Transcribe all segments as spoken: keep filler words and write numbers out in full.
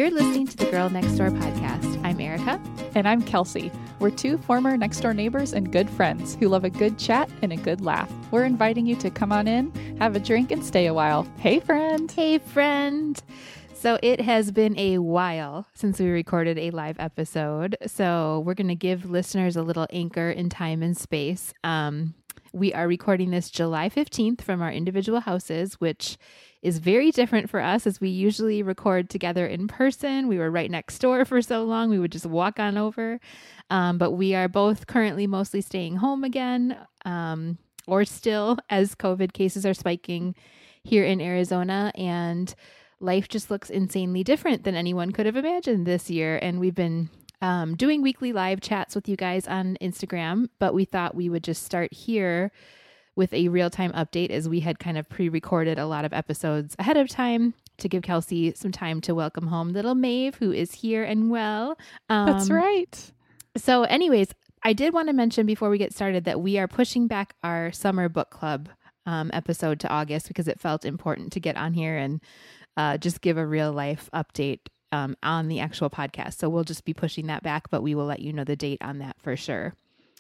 You're listening to the Girl Next Door podcast. I'm Erica. And I'm Kelsey. We're two former next door neighbors and good friends who love a good chat and a good laugh. We're inviting you to come on in, have a drink, and stay a while. Hey, friend. Hey, friend. So it has been a while since we recorded a live episode. So we're going to give listeners a little anchor in time and space. Um, we are recording this July fifteenth from our individual houses, which is very different for us as we usually record together in person. We were right next door for so long. We would just walk on over. Um, but we are both currently mostly staying home again, um, or still as COVID cases are spiking here in Arizona. And life just looks insanely different than anyone could have imagined this year. And we've been um, doing weekly live chats with you guys on Instagram, but we thought we would just start here with a real-time update as we had kind of pre-recorded a lot of episodes ahead of time to give Kelsey some time to welcome home little Maeve, who is here and well. Um, That's right. So anyways, I did want to mention before we get started that we are pushing back our summer book club um, episode to August because it felt important to get on here and uh, just give a real life update um, on the actual podcast. So we'll just be pushing that back, but we will let you know the date on that for sure.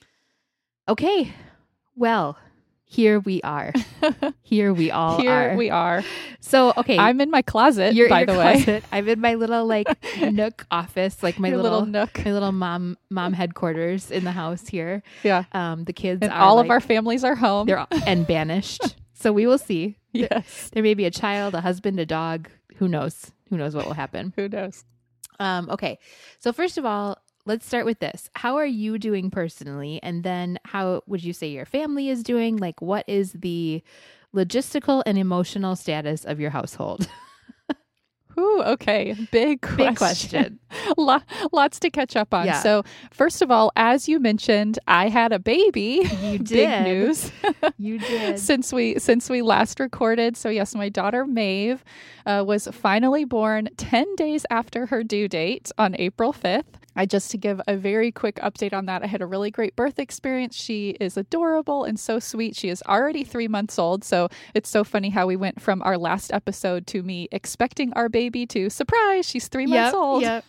Okay, well, here we are. Here we all Here are. we are. So, okay. I'm in my closet, You're by in your the way. closet. I'm in my little like nook office, like my Your little, little nook. my little mom mom headquarters in the house here. Yeah. Um, the kids And are all like, of our families are home. they're all, and banished. So we will see. There, Yes. there may be a child, a husband, a dog. Who knows? Who knows what will happen? Who knows? Um, okay. So first of all, let's start with this. How are you doing personally? And then how would you say your family is doing? Like, what is the logistical and emotional status of your household? Ooh, okay. Big question. Big question. Lo- lots to catch up on. Yeah. So, first of all, as you mentioned, I had a baby. You Big did. news. You did. since we since we last recorded. So yes, my daughter Maeve uh, was finally born ten days after her due date on April fifth. I just to give a very quick update on that. I had a really great birth experience. She is adorable and so sweet. She is already three months old. So it's so funny how we went from our last episode to me expecting our baby to surprise. She's three months Yep, old. yep.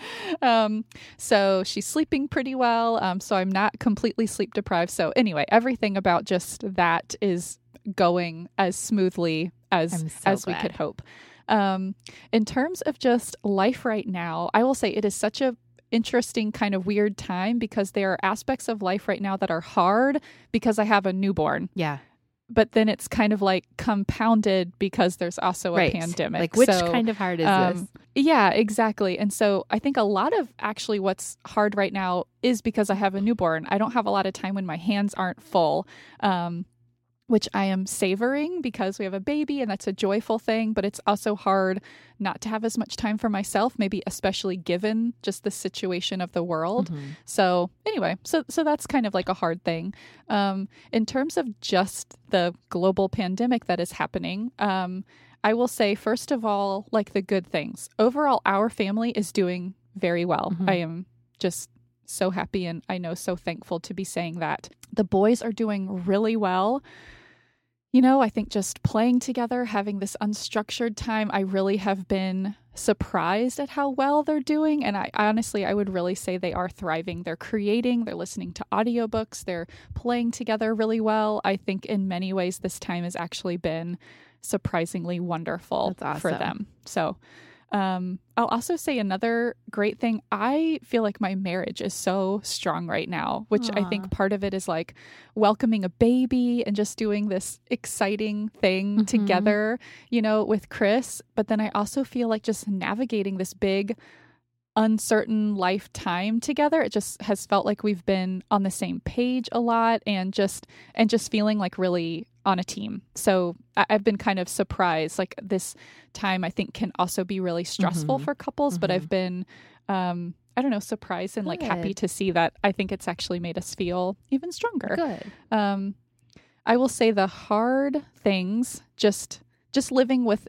um, so she's sleeping pretty well. Um, so I'm not completely sleep deprived. So anyway, everything about just that is going as smoothly as I'm so as we glad. could hope. Um, in terms of just life right now, I will say it is such a interesting kind of weird time because there are aspects of life right now that are hard because I have a newborn. Yeah. But then it's kind of like compounded because there's also a Right. pandemic. Like, which So, kind of hard is um, this? Yeah, exactly. And so I think a lot of actually what's hard right now is because I have a newborn. I don't have a lot of time when my hands aren't full, um, which I am savoring because we have a baby and that's a joyful thing. But it's also hard not to have as much time for myself, maybe especially given just the situation of the world. Mm-hmm. So anyway, so so that's kind of like a hard thing. Um, in terms of just the global pandemic that is happening, um, I will say, first of all, like the good things. Overall, our family is doing very well. Mhm. I am just so happy and I know so thankful to be saying that. The boys are doing really well. You know, I think just playing together, having this unstructured time, I really have been surprised at how well they're doing. And I honestly, I would really say they are thriving. They're creating, they're listening to audiobooks, they're playing together really well. I think in many ways, this time has actually been surprisingly wonderful That's for awesome. them. So um, I'll also say another great thing. I feel like my marriage is so strong right now, which I Aw. think part of it is like welcoming a baby and just doing this exciting thing Mhm. together, you know, with Chris. But then I also feel like just navigating this big, uncertain lifetime together. It just has felt like we've been on the same page a lot and just and just feeling like really on a team. So I- I've been kind of surprised. Like this time I think can also be really stressful Mhm. for couples, but Mhm. I've been um I don't know, surprised and like happy Good. to see that. I think it's actually made us feel even stronger. Good. Um I will say the hard things, just just living with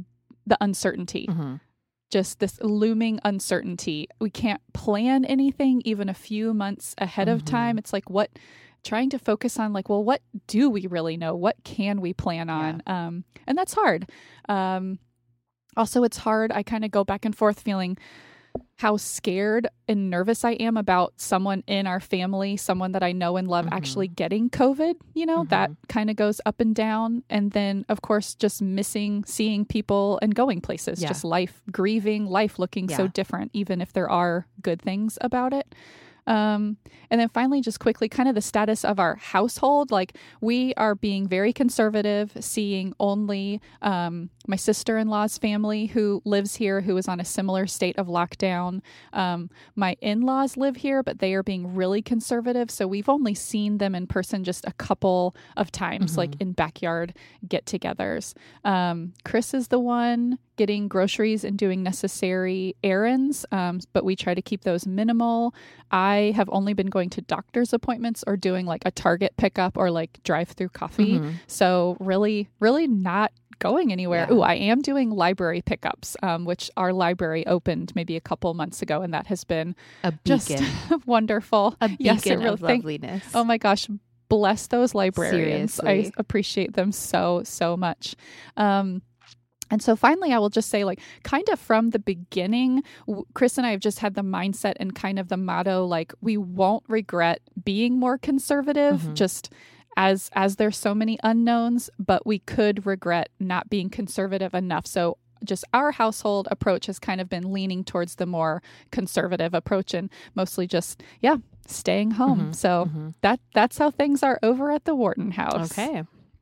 the uncertainty. Mhm. Just this looming uncertainty. We can't plan anything even a few months ahead of Mhm. time. It's like what trying to focus on like, well, what do we really know? What can we plan on? Um, and that's hard. Um, Also, it's hard. I kind of go back and forth feeling how scared and nervous I am about someone in our family, someone that I know and love Mhm. actually getting COVID. You know, Mhm. that kind of goes up and down. And then, of course, just missing seeing people and going places, Yeah. just life, grieving, life looking so Yeah. different, even if there are good things about it. Um, and then finally, just quickly, kind of the status of our household. Like, we are being very conservative, seeing only um, my sister-in-law's family who lives here, who is on a similar state of lockdown. Um, my in-laws live here, but they are being really conservative. So we've only seen them in person just a couple of times, Mhm. like in backyard get-togethers. Um, Chris is the one getting groceries and doing necessary errands, um, but we try to keep those minimal. I have only been going to doctor's appointments or doing like a Target pickup or like drive-through coffee. Mhm. So really, really not going anywhere. Yeah. Ooh, I am doing library pickups, um, which our library opened maybe a couple months ago, and that has been A just beacon. wonderful. A beacon Yes, it really- of thank- loveliness. Oh my gosh, bless those librarians. I Seriously. appreciate them so, so much. Um, and so finally, I will just say, like, kind of from the beginning, w- Chris and I have just had the mindset and kind of the motto, like, we won't regret being more conservative, Mhm. just as as there's so many unknowns, but we could regret not being conservative enough. So just our household approach has kind of been leaning towards the more conservative approach and mostly just, yeah, staying home. Mhm. So Mhm. that that's how things are over at the Wharton house. Okay.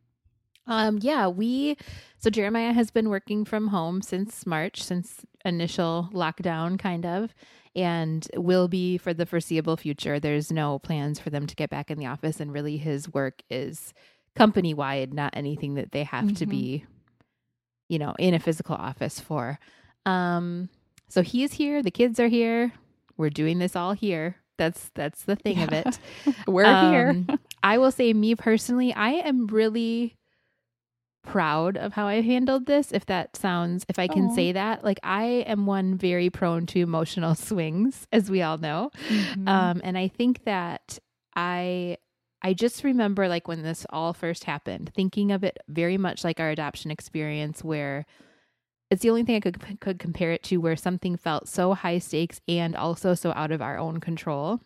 Um, yeah, we, so Jeremiah has been working from home since March, since initial lockdown, kind of, and will be for the foreseeable future. There's no plans for them to get back in the office, and really his work is company wide, not anything that they have to Mhm. be, you know, in a physical office for. Um, so he's here, the kids are here, we're doing this all here. That's that's the thing of Yeah. it. We're here. Um, I will say, me personally, I am really proud of how I handled this. If that sounds, if I can Aw. say that, like, I am one very prone to emotional swings, as we all know. Mhm. Um, and I think that I, I just remember, like, when this all first happened, thinking of it very much like our adoption experience, where it's the only thing I could could compare it to, where something felt so high stakes and also so out of our own control,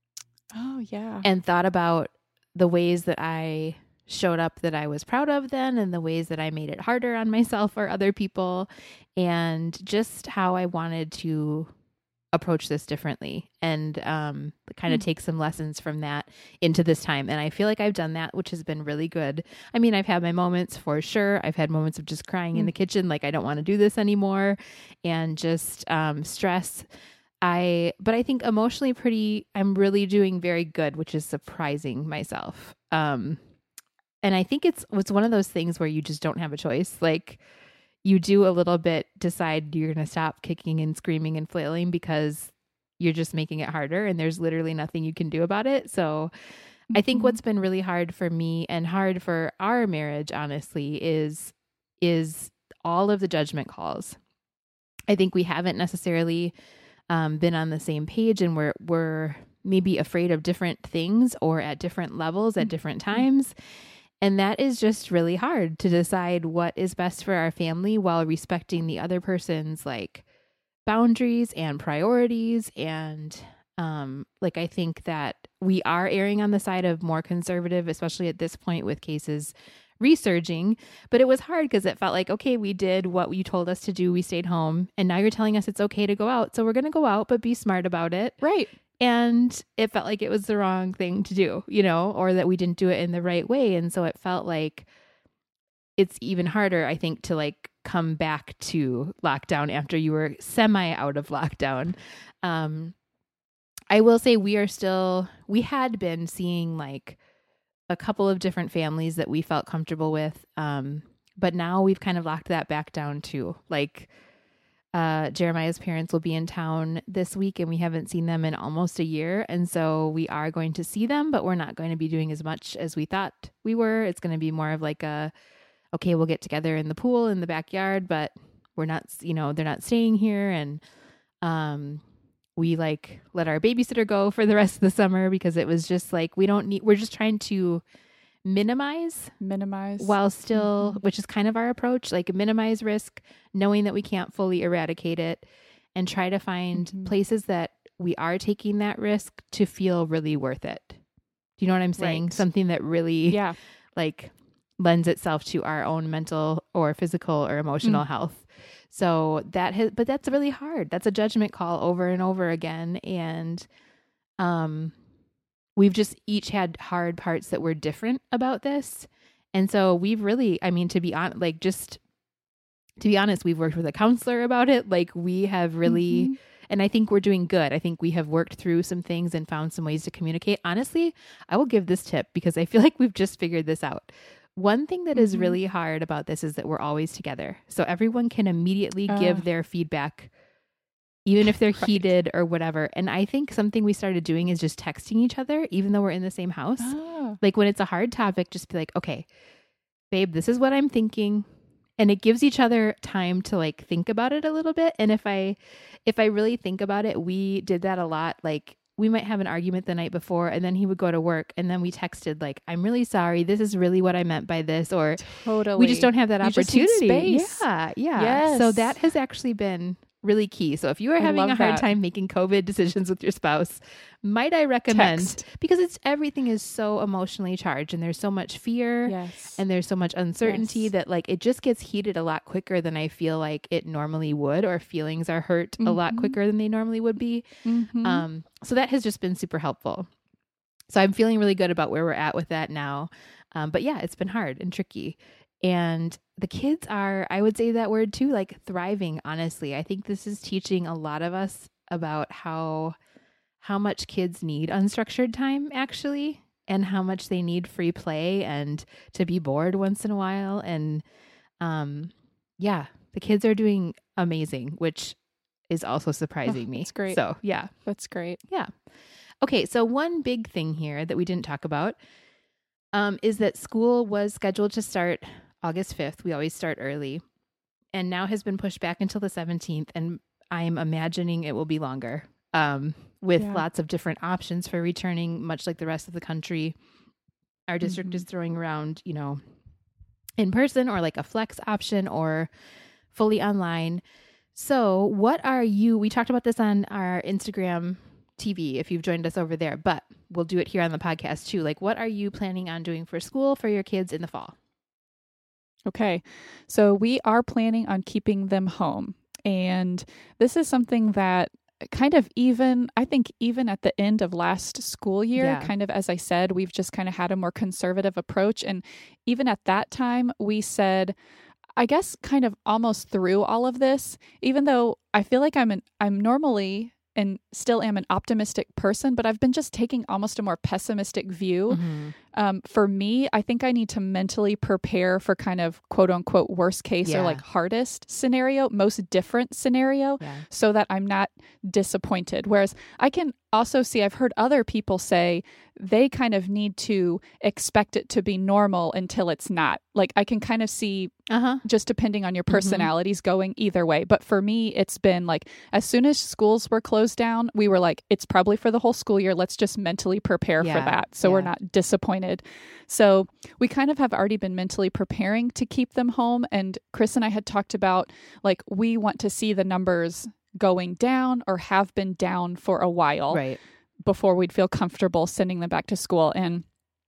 Oh, yeah. and thought about the ways that I showed up that I was proud of then, and the ways that I made it harder on myself or other people, and just how I wanted to approach this differently, and um, kind of Hmm. take some lessons from that into this time. And I feel like I've done that, which has been really good. I mean, I've had my moments for sure. I've had moments of just crying in Hmm. the kitchen, like, I don't want to do this anymore, and just um, stress. I, but I think emotionally pretty, I'm really doing very good, which is surprising myself. Um, and I think it's, it's one of those things where you just don't have a choice. Like, you do a little bit decide you're going to stop kicking and screaming and flailing because you're just making it harder, and there's literally nothing you can do about it. So I think Mhm. what's been really hard for me and hard for our marriage, honestly, is, is all of the judgment calls. I think we haven't necessarily um, been on the same page, and we're, we're maybe afraid of different things or at different levels at different times. And that is just really hard to decide what is best for our family while respecting the other person's, like, boundaries and priorities. And um, like, I think that we are erring on the side of more conservative, especially at this point with cases resurging. But it was hard because it felt like, okay, we did what you told us to do. We stayed home, and now you're telling us it's okay to go out. So we're going to go out, but be smart about it. Right. And it felt like it was the wrong thing to do, you know, or that we didn't do it in the right way. And so it felt like it's even harder, I think, to, like, come back to lockdown after you were semi out of lockdown. Um, I will say we are still, we had been seeing, like, a couple of different families that we felt comfortable with. Um, but now we've kind of locked that back down too. Like, Uh, Jeremiah's parents will be in town this week, and we haven't seen them in almost a year. And so we are going to see them, but we're not going to be doing as much as we thought we were. It's going to be more of like a, okay, we'll get together in the pool in the backyard, but we're not, you know, they're not staying here. And um, we, like, let our babysitter go for the rest of the summer because it was just like, we don't need, we're just trying to minimize, minimize while still, mm-hmm. which is kind of our approach, like minimize risk, knowing that we can't fully eradicate it, and try to find mm-hmm. places that we are taking that risk to feel really worth it. Do you know what I'm saying? Right. Something that really yeah. like lends itself to our own mental or physical or emotional mm. health. So that has, but that's really hard. That's a judgment call over and over again. And, um, we've just each had hard parts that were different about this. And so we've really, I mean, to be honest, like just to be honest, we've worked with a counselor about it. Like we have really, mm-hmm. and I think we're doing good. I think we have worked through some things and found some ways to communicate. Honestly, I will give this tip because I feel like we've just figured this out. One thing that mm-hmm. is really hard about this is that we're always together. So everyone can immediately uh, give their feedback, even if they're right. heated or whatever. And I think something we started doing is just texting each other, even though we're in the same house. Oh. Like when it's a hard topic, just be like, okay, babe, this is what I'm thinking. And it gives each other time to like think about it a little bit. And if I, if I really think about it, we did that a lot. Like we might have an argument the night before and then he would go to work and then we texted like, I'm really sorry. This is really what I meant by this. Or totally. We just don't have that you opportunity. Yeah. Yeah. Yes. So that has actually been really key. So if you are having a hard that. time making COVID decisions with your spouse, might I recommend, Text. Because it's everything is so emotionally charged and there's so much fear yes. and there's so much uncertainty yes. that like it just gets heated a lot quicker than I feel like it normally would, or feelings are hurt mm-hmm. a lot quicker than they normally would be. Mm-hmm. Um, so that has just been super helpful. So I'm feeling really good about where we're at with that now. Um, but yeah, it's been hard and tricky. And the kids are, I would say that word too, like thriving, honestly. I think this is teaching a lot of us about how how much kids need unstructured time, actually, and how much they need free play and to be bored once in a while. And um, yeah, the kids are doing amazing, which is also surprising oh, me. That's great. So yeah. That's great. Yeah. Okay, so one big thing here that we didn't talk about um, is that school was scheduled to start August fifth. We always start early, and now has been pushed back until the seventeenth. And I'm imagining it will be longer, um, with yeah. lots of different options for returning, much like the rest of the country. Our district mm-hmm. is throwing around, you know, in person or like a flex option or fully online. So what are you, we talked about this on our Instagram T V if you've joined us over there, but we'll do it here on the podcast too. Like, what are you planning on doing for school for your kids in the fall? Okay, so we are planning on keeping them home. And this is something that kind of even, I think even at the end of last school year, yeah. kind of as I said, we've just kind of had a more conservative approach. And even at that time, we said, I guess kind of almost through all of this, even though I feel like I'm an, I'm normally and still am an optimistic person, but I've been just taking almost a more pessimistic view. Mm-hmm. Um, for me, I think I need to mentally prepare for kind of quote unquote worst case yeah. or like hardest scenario, most different scenario, yeah. so that I'm not disappointed. Whereas I can also see, I've heard other people say they kind of need to expect it to be normal until it's not. Like I can kind of see uh-huh. just depending on your personalities mm-hmm. going either way. But for me, it's been like, as soon as schools were closed down, we were like, it's probably for the whole school year. Let's just mentally prepare yeah. for that. So yeah. we're not disappointed. So we kind of have already been mentally preparing to keep them home. And Chris and I had talked about like, we want to see the numbers going down or have been down for a while right. before we'd feel comfortable sending them back to school. And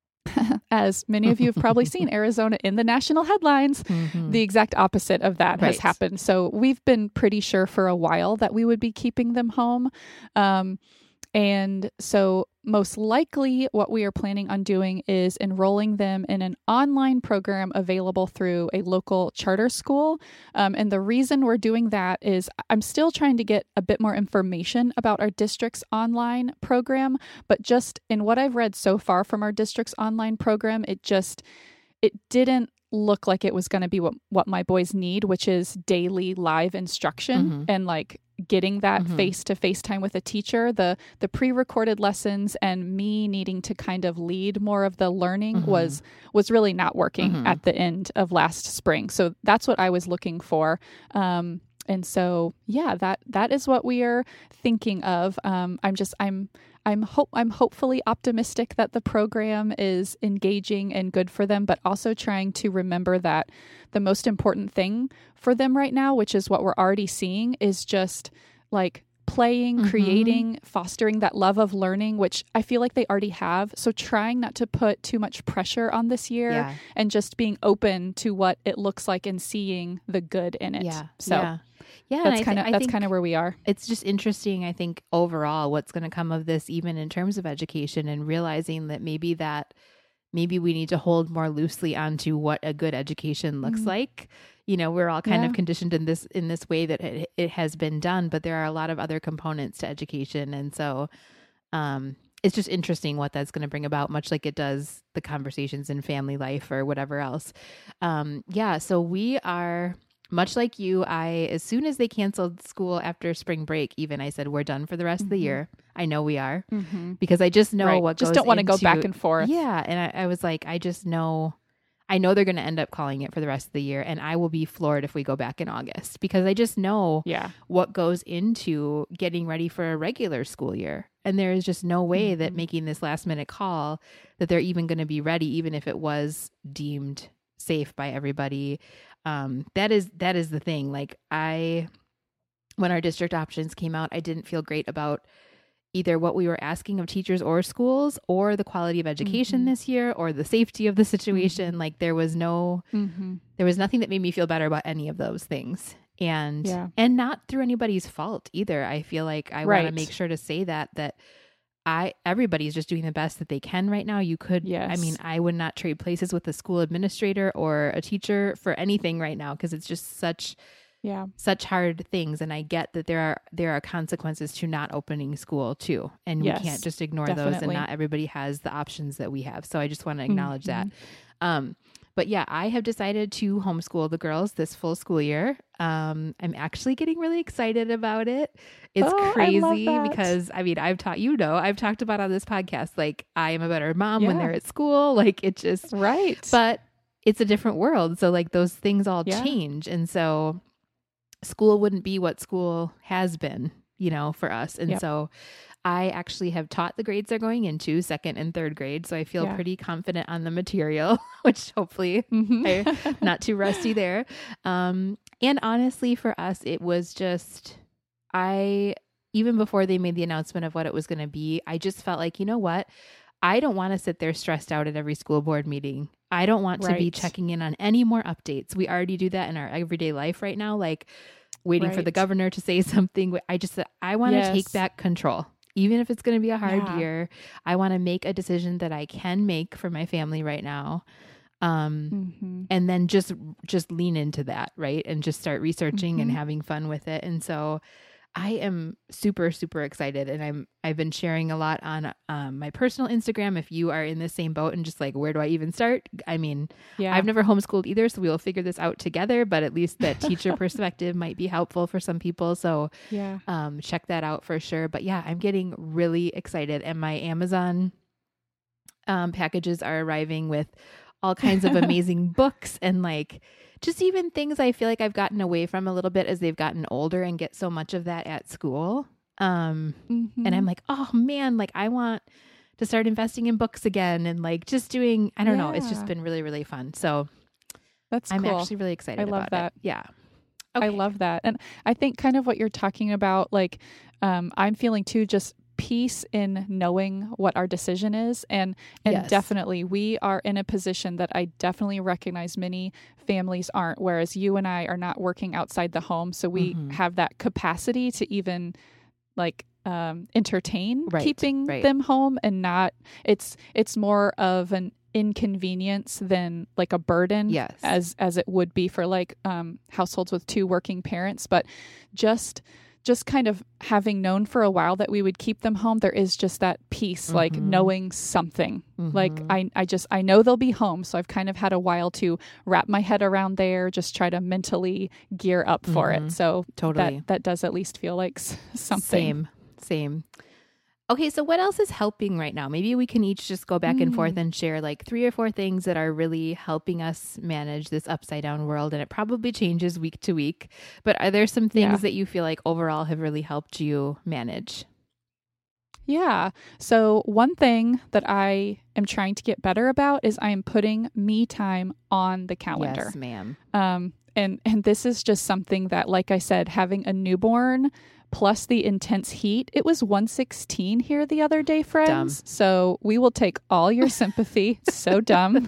as many of you have probably seen, Arizona in the national headlines, mm-hmm. the exact opposite of that right. has happened. So we've been pretty sure for a while that we would be keeping them home. Um, and so most likely what we are planning on doing is enrolling them in an online program available through a local charter school. Um, and the reason we're doing that is I'm still trying to get a bit more information about our district's online program, but just in what I've read so far from our district's online program, it just, it didn't look like it was going to be what, what my boys need, which is daily live instruction mm-hmm. and like getting that mm-hmm. face-to-face time with a teacher. The the pre-recorded lessons and me needing to kind of lead more of the learning mm-hmm. was was really not working mm-hmm. at the end of last spring. So that's what I was looking for. Um, and so, yeah, that that is what we are thinking of. Um, I'm just I'm I'm hope I'm hopefully optimistic that the program is engaging and good for them, but also trying to remember that the most important thing for them right now, which is what we're already seeing, is just like playing, mm-hmm. creating, fostering that love of learning, which I feel like they already have. So trying not to put too much pressure on this year yeah. and just being open to what it looks like and seeing the good in it. Yeah. So yeah. Yeah, that's kind of th- that's kind of where we are. It's just interesting, I think, overall, what's going to come of this, even in terms of education, and realizing that maybe that maybe we need to hold more loosely onto what a good education looks mm. like. You know, we're all kind yeah. of conditioned in this in this way that it, it has been done, but there are a lot of other components to education, and so um, it's just interesting what that's going to bring about, much like it does the conversations in family life or whatever else. Um, yeah, so we are. Much like you, I, as soon as they canceled school after spring break, even I said, we're done for the rest mm-hmm. of the year. I know we are mm-hmm. because I just know right. what just goes don't want to into, go back and forth. Yeah. And I, I was like, I just know, I know they're going to end up calling it for the rest of the year. And I will be floored if we go back in August, because I just know yeah. what goes into getting ready for a regular school year. And there is just no way mm-hmm. that making this last minute call that they're even going to be ready, even if it was deemed safe by everybody. Um, that is, that is the thing. Like I, when our district options came out, I didn't feel great about either what we were asking of teachers or schools, or the quality of education mm-hmm. this year, or the safety of the situation. Mm-hmm. Like there was no, mm-hmm. there was nothing that made me feel better about any of those things. And, yeah. and not through anybody's fault either. I feel like I right. want to make sure to say that, that I, everybody's just doing the best that they can right now. You could, yes. I mean, I would not trade places with a school administrator or a teacher for anything right now, because it's just such, yeah, such hard things. And I get that there are, there are consequences to not opening school too. And yes, we can't just ignore definitely. those, and not everybody has the options that we have. So I just want to acknowledge mm-hmm. that. Um, But yeah, I have decided to homeschool the girls this full school year. Um, I'm actually getting really excited about it. It's oh, crazy I because I mean, I've taught, you know, I've talked about on this podcast, like I am a better mom yeah. when they're at school. Like it just, right. But it's a different world. So like those things all yeah. change. And so school wouldn't be what school has been, you know, for us. And yep. so I actually have taught the grades they're going into, second and third grade. So I feel yeah. pretty confident on the material, which hopefully mm-hmm. I'm not too rusty there. Um, and honestly, for us, it was just, I, even before they made the announcement of what it was going to be, I just felt like, you know what? I don't want to sit there stressed out at every school board meeting. I don't want right. to be checking in on any more updates. We already do that in our everyday life right now, like waiting right. for the governor to say something. I just, I want to yes. take back control. Even if it's going to be a hard yeah. year, I want to make a decision that I can make for my family right now. Um, mm-hmm. and then just, just lean into that. Right. And just start researching mm-hmm. and having fun with it. And so I am super, super excited. And I'm, I've been sharing a lot on um, my personal Instagram. If you are in the same boat and just like, where do I even start? I mean, yeah. I've never homeschooled either, so we will figure this out together, but at least that teacher perspective might be helpful for some people. So yeah, um, check that out for sure. But yeah, I'm getting really excited, and my Amazon um, packages are arriving with all kinds of amazing books, and like just even things I feel like I've gotten away from a little bit as they've gotten older and get so much of that at school. Um, mm-hmm. And I'm like, oh man, like I want to start investing in books again, and like just doing, I don't yeah. know. It's just been really, really fun. So that's I'm cool. actually really excited I love about that. it. Yeah. Okay. I love that. And I think kind of what you're talking about, like, um, I'm feeling too, just peace in knowing what our decision is. And, and yes. definitely we are in a position that I definitely recognize many families aren't, whereas you and I are not working outside the home. So we mm-hmm. have that capacity to even like, um, entertain right. keeping right. them home, and not, it's, it's more of an inconvenience than like a burden yes. as, as it would be for like, um, households with two working parents. But just, just kind of having known for a while that we would keep them home, there is just that peace, mm-hmm. like knowing something. Mm-hmm. Like I, I just, I know they'll be home. So I've kind of had a while to wrap my head around there, just try to mentally gear up for mm-hmm. it. So totally. that, that does at least feel like s- something. Same, same. Okay, so what else is helping right now? Maybe we can each just go back mm. and forth and share like three or four things that are really helping us manage this upside down world. And it probably changes week to week. But are there some things yeah. that you feel like overall have really helped you manage? Yeah. So one thing that I am trying to get better about is I am putting me time on the calendar. Yes, ma'am. Um, and, and this is just something that, like I said, having a newborn plus the intense heat, it was one sixteen here the other day, friends. Dumb. So we will take all your sympathy. So dumb.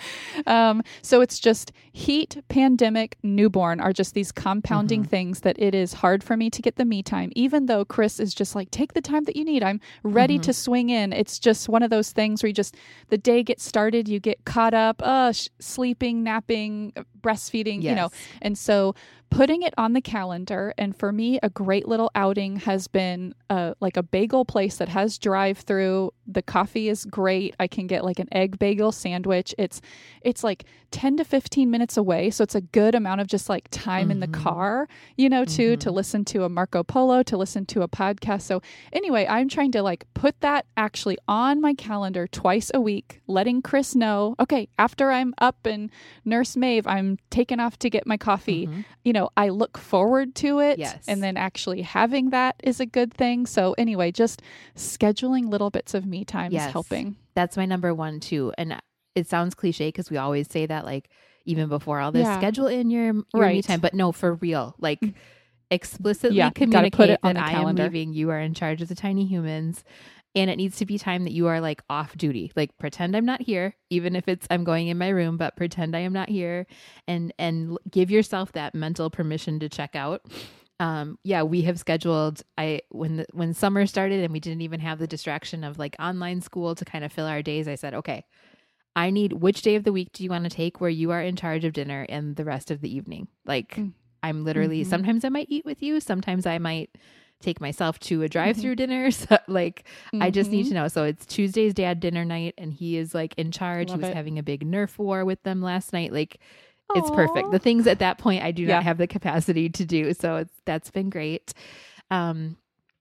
um, so it's just heat, pandemic, newborn are just these compounding mm-hmm. things that it is hard for me to get the me time, even though Chris is just like, take the time that you need. I'm ready mm-hmm. to swing in. It's just one of those things where you just, the day gets started, you get caught up, uh, sh- sleeping, napping, breastfeeding, yes. you know, and so putting it on the calendar. And for me, a great little outing has been uh, like a bagel place that has drive through. The coffee is great. I can get like an egg bagel sandwich. It's it's like ten to fifteen minutes away. So it's a good amount of just like time mm-hmm. in the car, you know, too, mm-hmm. to listen to a Marco Polo, to listen to a podcast. So anyway, I'm trying to like put that actually on my calendar twice a week, letting Chris know, okay, after I'm up and nurse Maeve, I'm taking off to get my coffee. Mm-hmm. You know, I look forward to it. Yes. And then actually having that is a good thing. So anyway, just scheduling little bits of me time yes. is helping. That's my number one too. And it sounds cliche because we always say that like even before all this, yeah. schedule in your, your right. me time, but no, for real, like explicitly yeah, communicate put it on that the I calendar. am leaving, you are in charge of the tiny humans. And it needs to be time that you are like off duty, like pretend I'm not here, even if it's I'm going in my room, but pretend I am not here and, and give yourself that mental permission to check out. Um, yeah, we have scheduled, I, when the, when summer started and we didn't even have the distraction of like online school to kind of fill our days, I said, okay, I need, which day of the week do you want to take where you are in charge of dinner and the rest of the evening? Like mm. I'm literally, mm-hmm. sometimes I might eat with you. Sometimes I might take myself to a drive-through mm-hmm. dinner. So, like, mm-hmm. I just need to know. So it's Tuesday's dad dinner night and he is like in charge. Love he was it. having a big Nerf war with them last night. Like Aww. It's perfect. The things at that point I do yeah. not have the capacity to do. So it's, that's been great. Um,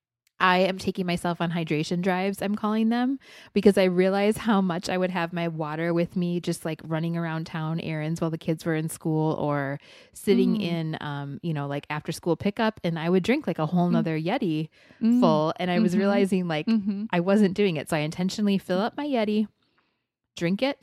I am taking myself on hydration drives, I'm calling them, because I realize how much I would have my water with me, just like running around town errands while the kids were in school or sitting mm. in, um, you know, like after school pickup. And I would drink like a whole nother mm. Yeti mm. full. And I mm-hmm. was realizing like mm-hmm. I wasn't doing it. So I intentionally fill up my Yeti, drink it,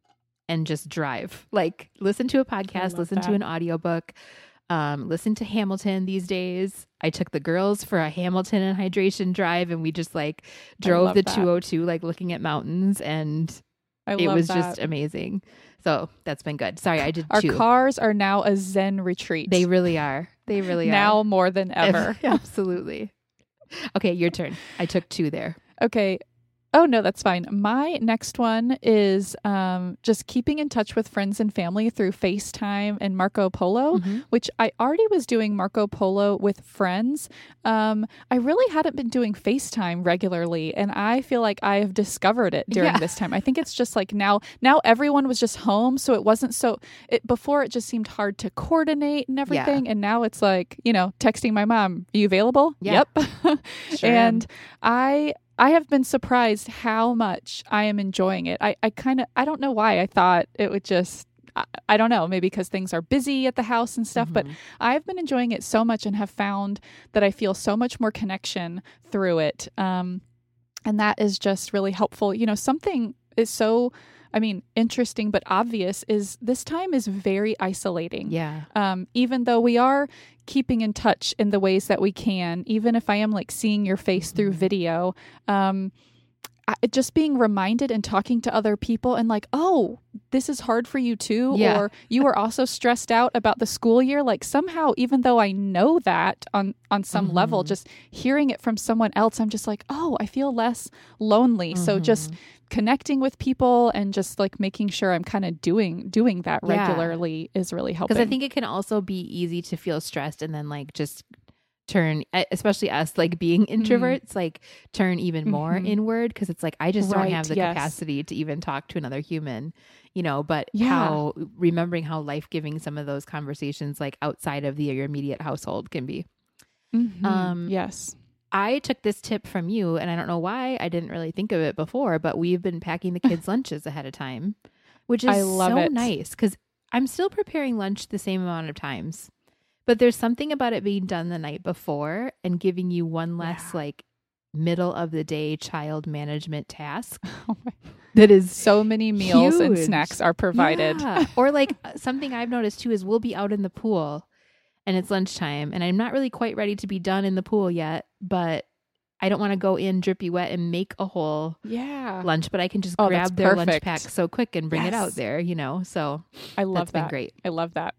and just drive. Like listen to a podcast, listen that. to an audiobook. Um, listen to Hamilton these days. I took the girls for a Hamilton and hydration drive and we just like drove the that. two oh two, like looking at mountains and I it was that. just amazing. So that's been good. Sorry, I did Our two. cars are now a Zen retreat. They really are. They really now are. Now more than ever. Absolutely. Okay, your turn. I took two there. Okay. Oh, no, that's fine. My next one is um, just keeping in touch with friends and family through FaceTime and Marco Polo, mm-hmm. which I already was doing Marco Polo with friends. Um, I really hadn't been doing FaceTime regularly, and I feel like I have discovered it during yeah. this time. I think it's just like now, now everyone was just home, so it wasn't so, it, before it just seemed hard to coordinate and everything, yeah. and now it's like, you know, texting my mom, are you available? Yeah. Yep. Sure and am. I... I have been surprised how much I am enjoying it. I, I kind of, I don't know why I thought it would just, I, I don't know, maybe because things are busy at the house and stuff, mm-hmm. but I've been enjoying it so much and have found that I feel so much more connection through it. Um, and that is just really helpful. You know, something is so, I mean, interesting but obvious is this time is very isolating. Yeah. Um, even though we are keeping in touch in the ways that we can, even if I am like seeing your face mm-hmm. through video, um, I, just being reminded and talking to other people and like, oh, this is hard for you too. Yeah. Or you are also stressed out about the school year. Like somehow, even though I know that on, on some mm-hmm. level, just hearing it from someone else, I'm just like, oh, I feel less lonely. Mm-hmm. So just connecting with people and just like making sure I'm kind of doing doing that regularly yeah. is really helping. Because I think it can also be easy to feel stressed and then like just turn, especially us like being introverts, mm-hmm. like turn even more mm-hmm. inward because it's like I just right, don't have the yes. capacity to even talk to another human, you know, but yeah. how remembering how life-giving some of those conversations like outside of the your immediate household can be. Mm-hmm. Um, yes. I took this tip from you, and I don't know why I didn't really think of it before, but we've been packing the kids' lunches ahead of time, which is I love so it. nice because I'm still preparing lunch the same amount of times. But there's something about it being done the night before and giving you one less Yeah. like middle of the day child management task Oh my- that is so many meals and huge. snacks are provided. Yeah. Or like something I've noticed too is we'll be out in the pool and it's lunchtime and I'm not really quite ready to be done in the pool yet, but I don't want to go in drippy wet and make a whole Yeah. lunch, but I can just Oh, that's grab their lunch perfect. pack so quick and bring it out Yes. there, you know? So I love that's been that. great. I love that.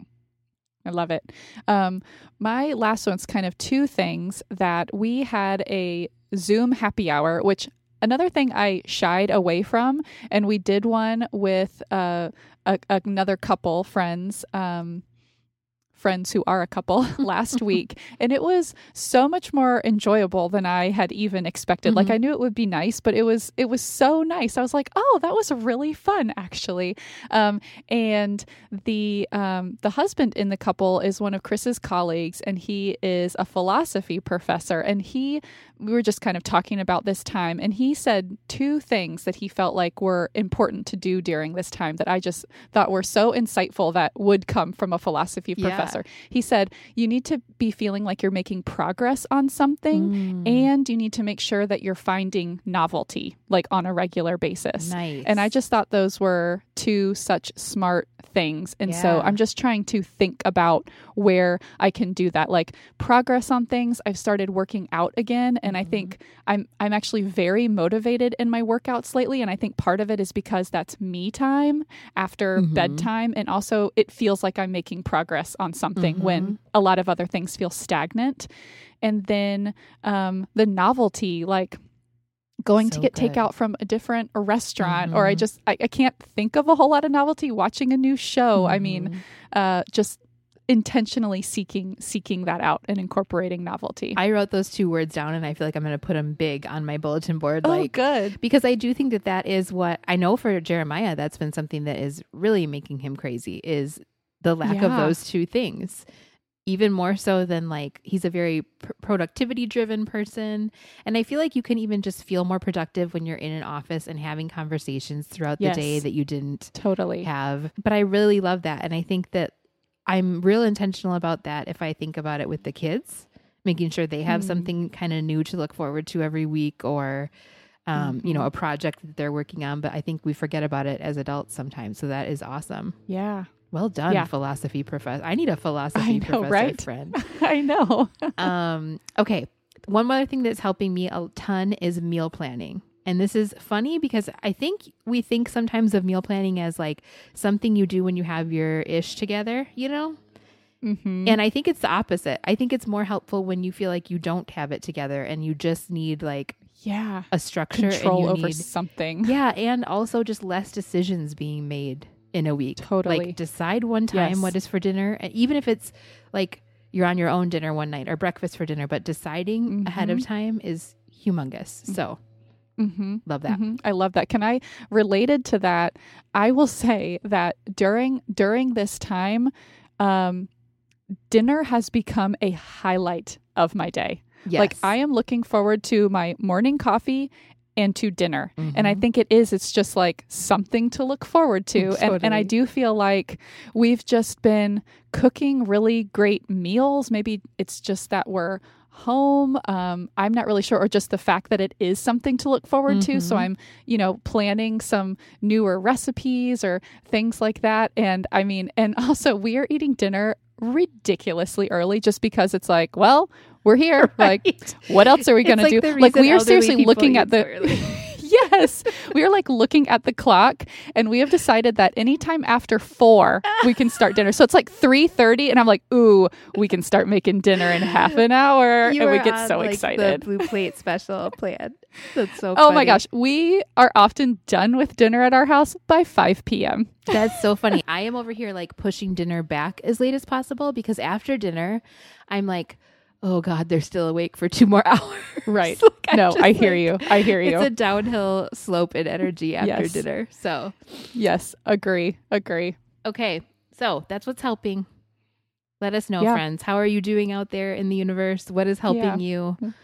I love it. Um, my last one's kind of two things that we had a Zoom happy hour, which another thing I shied away from, and we did one with uh, a, another couple friends. Um, friends who are a couple last week, and it was so much more enjoyable than I had even expected. Mm-hmm. Like I knew it would be nice, but it was it was so nice. I was like, oh, that was really fun actually. Um, and the um, the husband in the couple is one of Chris's colleagues, and he is a philosophy professor. And he we were just kind of talking about this time, and he said two things that he felt like were important to do during this time that I just thought were so insightful that would come from a philosophy Yeah. professor. He said, you need to be feeling like you're making progress on something, Mm. and you need to make sure that you're finding novelty, like on a regular basis. Nice. And I just thought those were two such smart things. And so Yeah. I'm just trying to think about where I can do that. Like progress on things. I've started working out again. And I think I'm I'm actually very motivated in my workouts lately. And I think part of it is because that's me time after Mhm. bedtime. And also it feels like I'm making progress on something Mhm. when a lot of other things feel stagnant. And then um, the novelty, like going So to get good. takeout from a different restaurant, or I Mhm. just, I, I can't think of a whole lot of novelty watching a new show. I mean, Mhm. uh, just intentionally seeking, seeking that out and incorporating novelty. I wrote those two words down and I feel like I'm going to put them big on my bulletin board. oh, like, good. because I do think that that is what I know for Jeremiah, that's been something that is really making him crazy is the lack of Yeah. those two things. Even more so than like, he's a very pr- productivity driven person. And I feel like you can even just feel more productive when you're in an office and having conversations throughout Yes. the day that you didn't Totally. have. But I really love that. And I think that I'm real intentional about that if I think about it with the kids, making sure they have Mm. something kind of new to look forward to every week or, um, you know, a project that they're working on. But I think we forget about it as adults sometimes. So that is awesome. Yeah. Well done, Yeah. philosophy professor. I need a I philosophy know, professor right? friend. I know. um, okay. One other thing that's helping me a ton is meal planning. And this is funny because I think we think sometimes of meal planning as like something you do when you have your ish together, you know? mm-hmm. And I think it's the opposite. I think it's more helpful when you feel like you don't have it together and you just need like yeah. a structure Control and you over need, something. yeah, and also just less decisions being made in a week. Totally. Like decide one time Yes. what is for dinner, and even if it's like you're on your own dinner one night or breakfast for dinner, but deciding Mm-hmm. ahead of time is humongous. So Mm-hmm. love that. Mhm. I love that. Can I, related to that, I will say that during during this time, um, dinner has become a highlight of my day. Yes. Like I am looking forward to my morning coffee and to dinner. And I Mhm. think it is, it's just like something to look forward to. And, and I Totally. do feel like we've just been cooking really great meals. Maybe it's just that we're home. Um, I'm not really sure, or just the fact that it is something to look forward to. So Mhm. I'm, you know, planning some newer recipes or things like that. And I mean, and also we are eating dinner ridiculously early just because it's like, well, we're here. Like, Right. what else are we It's going to like do? the Like reason we are elderly seriously people looking eat at so the early. Yes, we are like looking at the clock, and we have decided that anytime after four we can start dinner. So it's like three thirty, and I'm like, ooh, we can start making dinner in half an hour, You and we are get on, so like, excited. The blue plate special plan. That's so Oh my funny. gosh, we are often done with dinner at our house by five p.m. That's so funny. I am over here like pushing dinner back as late as possible because after dinner, I'm like, oh God, they're still awake for two more hours. Right. Like, I'm No, just I hear like- you. I hear you. It's a downhill slope in energy after Yes. dinner. So, Yes, agree, agree. okay. So that's what's helping. Let us know, Yeah. friends. How are you doing out there in the universe? What is helping Yeah. you?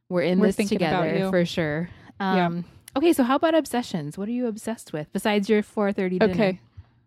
We're in We're this thinking about together you. for sure. Um, Yeah. Okay, so how about obsessions? What are you obsessed with besides your four thirty dinner? Okay.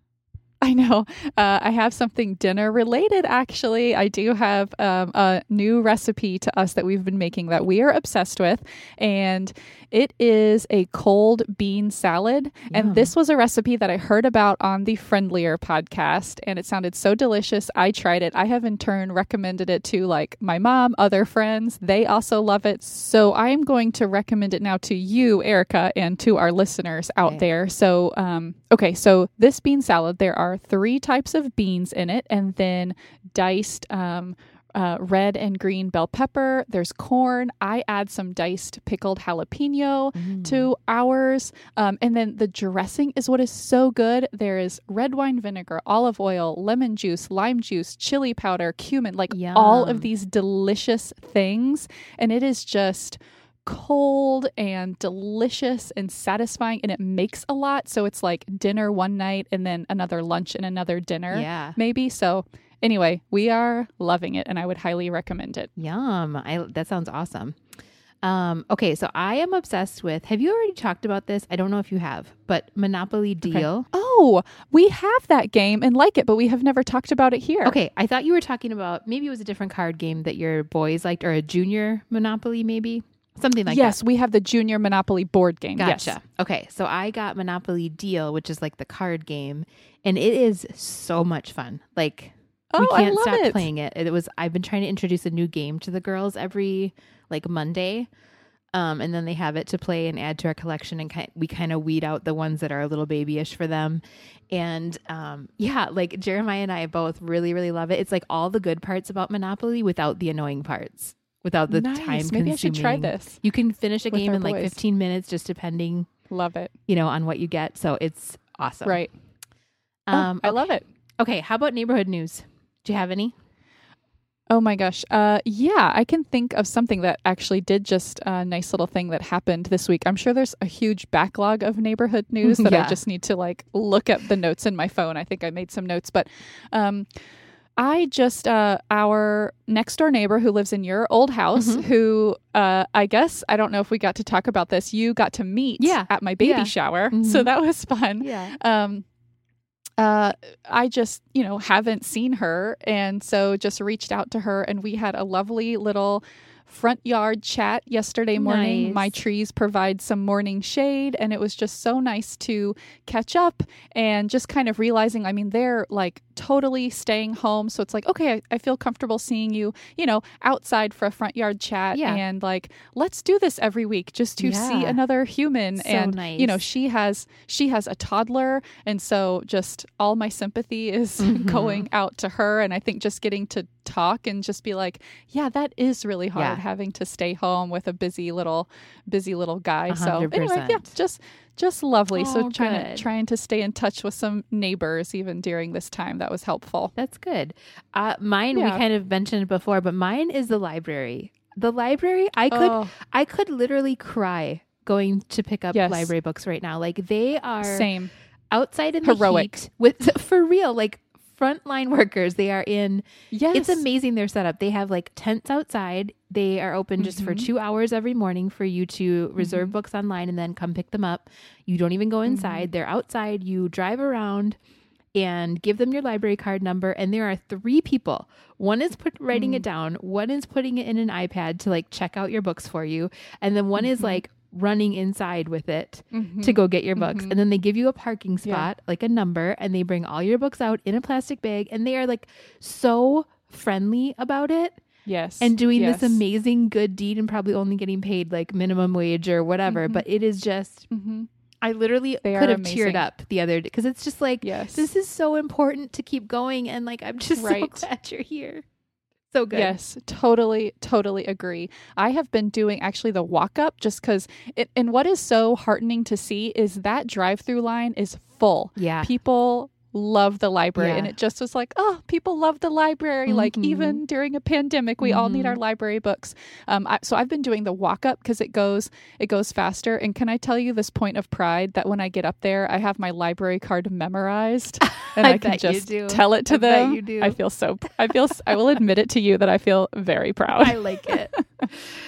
I know. Uh, I have something dinner related, actually. I do have um, a new recipe to us that we've been making that we are obsessed with. And it is a cold bean salad. Yum. And this was a recipe that I heard about on the Friendlier podcast. And it sounded so delicious. I tried it. I have in turn recommended it to like my mom, other friends. They also love it. So I am going to recommend it now to you, Erica, and to our listeners out Okay. there. So, um, okay. So this bean salad, there are three types of beans in it, and then diced um, uh, red and green bell pepper. There's corn. I add some diced pickled jalapeno Mm. to ours. Um, and then the dressing is what is so good. There is red wine vinegar, olive oil, lemon juice, lime juice, chili powder, cumin, like all Yum. of these delicious things. And it is just cold and delicious and satisfying, and it makes a lot. So it's like dinner one night and then another lunch and another dinner, Yeah. maybe. So anyway, we are loving it, and I would highly recommend it. Yum. I that sounds awesome. Um, okay, so I am obsessed with, have you already talked about this? I don't know if you have, but Monopoly Deal. Oh, we have that game and like it, but we have never talked about it here. Okay, I thought you were talking about, maybe it was a different card game that your boys liked, or a junior Monopoly maybe? Something like yes, that. we have the Junior Monopoly board game. Gotcha. Yes. Okay, so I got Monopoly Deal, which is like the card game, and it is so much fun. Like, Oh, we I can't love stop it. playing it. It was I've been trying to introduce a new game to the girls every like Monday. Um, and then they have it to play and add to our collection, and kind we kind of weed out the ones that are a little babyish for them. And um, yeah, like Jeremiah and I both really, really love it. It's like all the good parts about Monopoly without the annoying parts, without the Nice. time Maybe consuming. I should try this. You can finish a with game our in like boys. fifteen minutes, just depending, Love it. you know, on what you get. So it's awesome. Right. Um, oh, I okay. love it. Okay. How about neighborhood news? Do you have any? Oh my gosh. Uh, yeah, I can think of something that actually did just a nice little thing that happened this week. I'm sure there's a huge backlog of neighborhood news that Yeah. I just need to like look at the notes in my phone. I think I made some notes, but um, I just, uh, our next door neighbor who lives in your old house, Mhm. who uh, I guess, I don't know if we got to talk about this, you got to meet Yeah. at my baby Yeah. shower. Mhm. So that was fun. Yeah. Um, uh, I just, you know, haven't seen her. And so just reached out to her, and we had a lovely little front yard chat yesterday morning. Nice. My trees provide some morning shade, and it was just so nice to catch up and just kind of realizing, I mean, they're like totally staying home. So it's like, okay, I, I feel comfortable seeing you, you know, outside for a front yard chat. Yeah. And like, let's do this every week just to see Yeah. another human. So and, nice. you know, she has, she has a toddler. And so just all my sympathy is Mhm. going out to her. And I think just getting to talk and just be like, yeah, that is really hard Yeah. having to stay home with a busy little, busy little guy. A So hundred anyway, yeah, percent. just, just lovely. Oh, so trying good. to, trying to stay in touch with some neighbors even during this time. That was helpful. That's good. Uh, mine, we Yeah. kind of mentioned before, but mine is the library. The library, I could, Oh, I could literally cry going to pick up Yes. library books right now. Like they are same. outside in the Heroic. heat with for real, like frontline workers. They are in. Yes. It's amazing their setup. They have like tents outside. They are open just for Mhm. two hours every morning for you to reserve Mhm. books online and then come pick them up. You don't even go inside. They're outside. You drive around and give them your library card number. And there are three people. One is put writing Mm. it down. One is putting it in an iPad to like check out your books for you. And then one is Mhm. like running inside with it Mhm. to go get your books. Mhm. And then they give you a parking Yeah. spot, like a number, and they bring all your books out in a plastic bag. And they are like so friendly about it Yes. and doing yes. this amazing good deed and probably only getting paid like minimum wage or whatever. Mhm. But it is just, Mhm. I literally They could are have teared amazing. up the other day because it's just like, Yes. this is so important to keep going. And like, I'm just Right. so glad you're here. So good. Yes, totally, totally agree. I have been doing actually the walk up just because it, and what is so heartening to see is that drive through line is full. Yeah. People love the library. Yeah. And it just was like, oh, people love the library. Like Mhm. even during a pandemic, we all need Mhm. our library books. Um, I, so I've been doing the walk up because it goes, it goes faster. And can I tell you this point of pride that when I get up there, I have my library card memorized and I I, can bet you just do. tell it to I bet them. you do. I feel so, I feel, s- I will admit it to you that I feel very proud. I like it.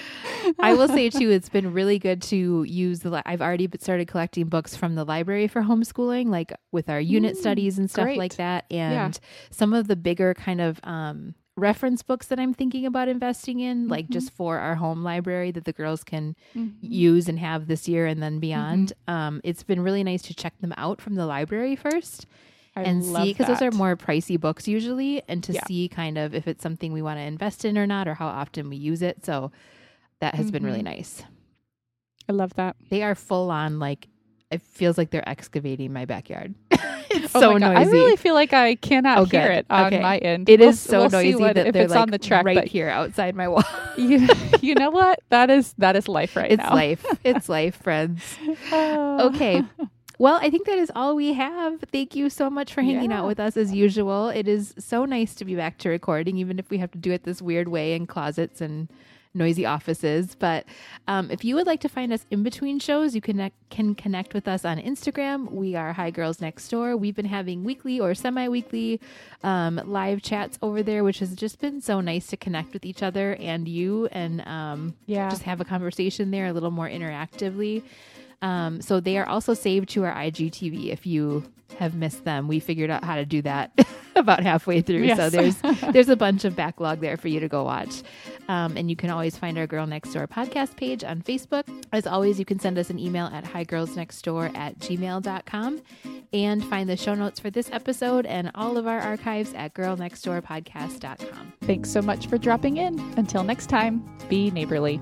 I will say too, it's been really good to use the, li- I've already started collecting books from the library for homeschooling, like with our unit Mm, studies and stuff great. like that. And Yeah. some of the bigger kind of, um, reference books that I'm thinking about investing in, like Mhm. just for our home library that the girls can Mhm. use and have this year and then beyond. Mm-hmm. Um, it's been really nice to check them out from the library first. I and love see, because those are that. more pricey books usually, and to Yeah. see kind of if it's something we want to invest in or not, or how often we use it. So that has been really Mhm. nice. I love that. They are full on, like, it feels like they're excavating my backyard. It's Oh so my God. noisy. I really feel like I cannot Oh, hear good. it on Okay. my end. It We'll is s- so we'll see noisy what- that if they're it's like on the track, right but here outside my wall. you, you know what? That is that is life right It's now. life. It's life, friends. Oh. Okay. Well, I think that is all we have. Thank you so much for hanging Yeah. out with us as usual. It is so nice to be back to recording, even if we have to do it this weird way in closets and noisy offices. But um, if you would like to find us in between shows, you can, can connect with us on Instagram. We are Hi Girls Next Door. We've been having weekly or semi-weekly um, live chats over there, which has just been so nice to connect with each other and you and um, Yeah. just have a conversation there a little more interactively. Um, so they are also saved to our I G T V if you have missed them. We figured out how to do that about halfway through. Yes. So there's there's a bunch of backlog there for you to go watch. Um, and you can always find our Girl Next Door podcast page on Facebook. As always, you can send us an email at higirlsnextdoor at gmail dot com and find the show notes for this episode and all of our archives at girl next door podcast dot com. Thanks so much for dropping in. Until next time, be neighborly.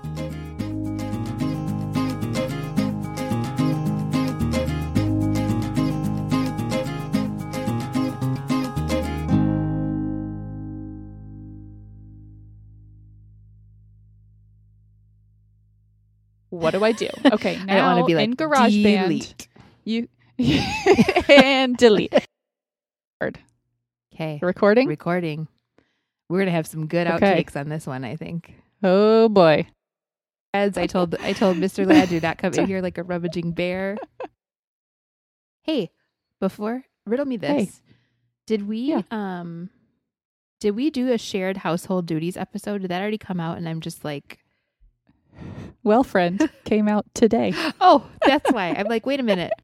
What do I do? Okay, now I don't want to be like in GarageBand, delete. you and delete. Okay, Recording? recording. We're gonna have some good Okay. outtakes on this one, I think. Oh boy. As I told I told Mister Ladd, do not come in here like a rummaging bear. Hey, before riddle me this. Hey. Did we Yeah. um did we do a shared household duties episode? Did that already come out and I'm just like, Well, friend, came out today. oh, that's why. I'm like, wait a minute.